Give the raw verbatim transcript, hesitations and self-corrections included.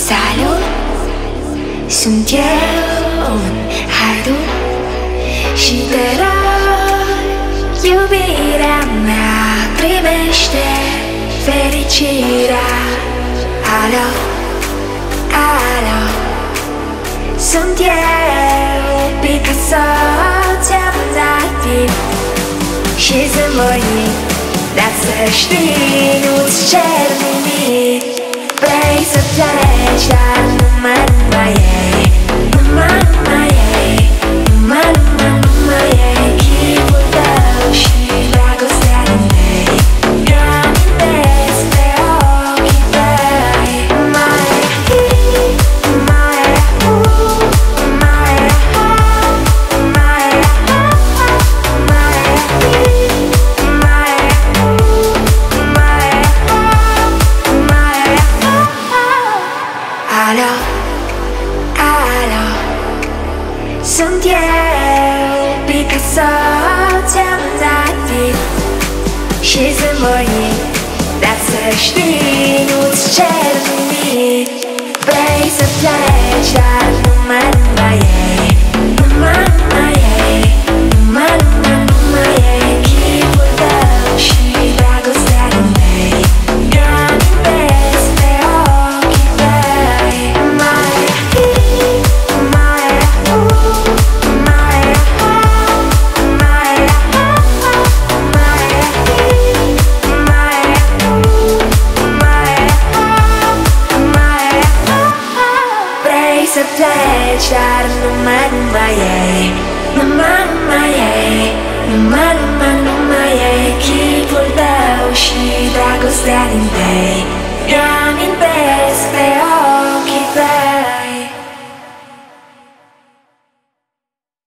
Salut, sunt eu în haidut și te rog, iubirea mea, primește fericirea. Alo, alo, sunt eu, Picasso, ți-am dat timp și zâmbăit, dar să știi, nu-ți cer nimic. Vrei să pleci, dar numai, numai ei, numai, numai ei, numai, numai, numai ei, chipul tău și dragostea din ei. Eu amintesc pe ochii tăi. Mai hi, mai hu, mai ha, mai ha, mai hi, mai hu, mai ha, mai ha. Alo, alo, sunt eu, Picasso, ți-am dat timp și zâmbăit, dar să știi, nu-ți cer nimic. Vrei să pleci, dar numai, numai ei, numai, numai ei, numai, numai, numai ei, chipul tău și dragostea din ei. Eu amintesc pe ochii tăi. Mai hi, mai hu, mai ha, mai ha, mai hi, mai hu, mai ha, mai ha. Vrei să pleci, dar numai, numai ei, numai, numai ei, numai, numai, numai ei, chipul tău și dragostea din tei. Eu amintesc